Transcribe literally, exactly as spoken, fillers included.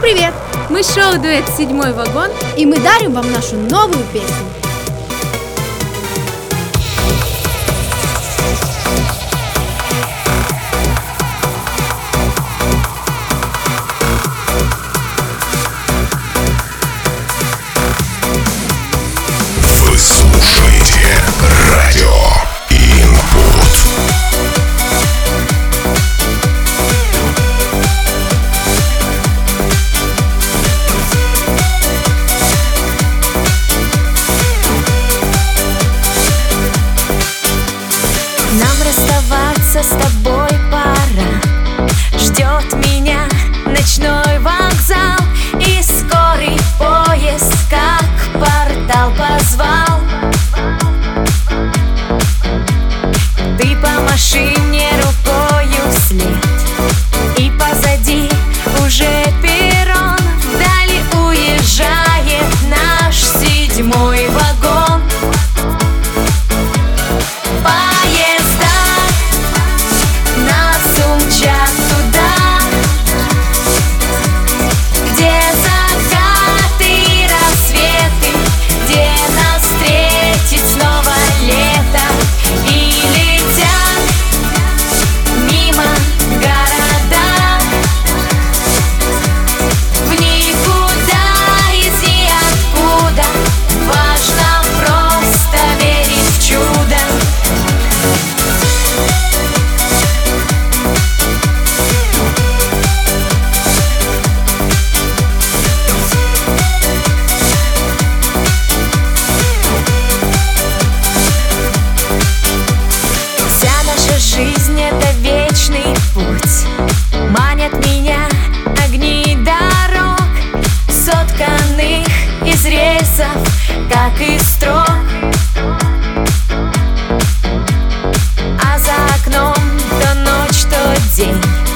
привет! Мы шоу-дуэт «Седьмой вагон», и мы дарим вам нашу новую песню. Вы слушаете радио Инпут. Нам расставаться с тобой пора. Ждет меня ночной вокзал и скорый поезд, как портал позвал. Ты помаши мне рукою вслед, и позади уже перрон. Вдали уезжает наш седьмой вагон. Жизнь — это вечный путь, манят меня огни дорог, сотканных из рельсов, как из строк. А за окном то ночь, то день.